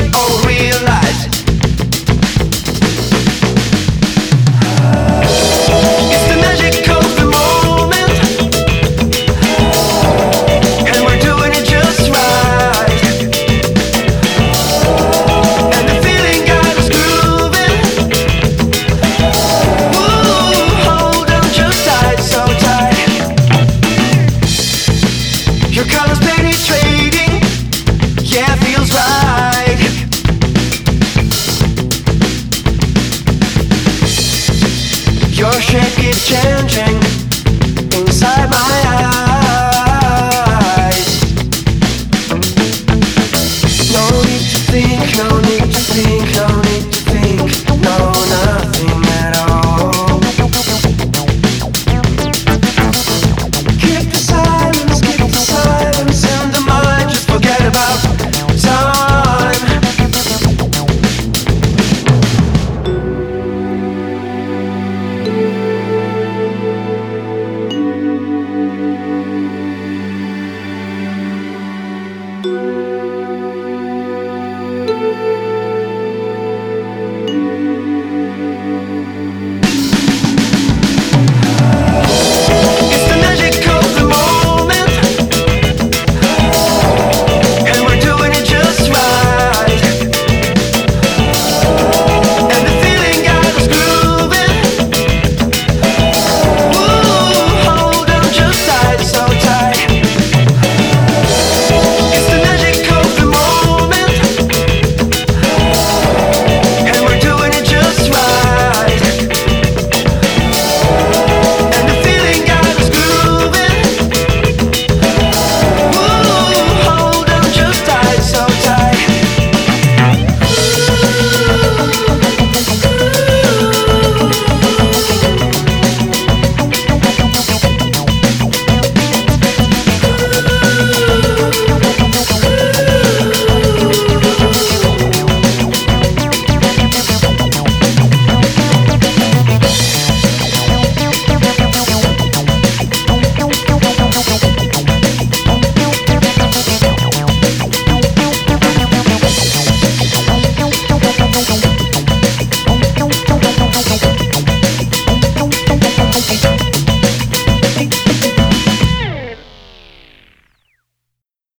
all realize it's the magic of the moment, and we're doing it just right. And the feeling got us grooving. Ooh, hold on just tight, so tight. Your colors penetrating, yeah, feels right. Your shape keeps changing inside my eyes. No need to think, no need to think, no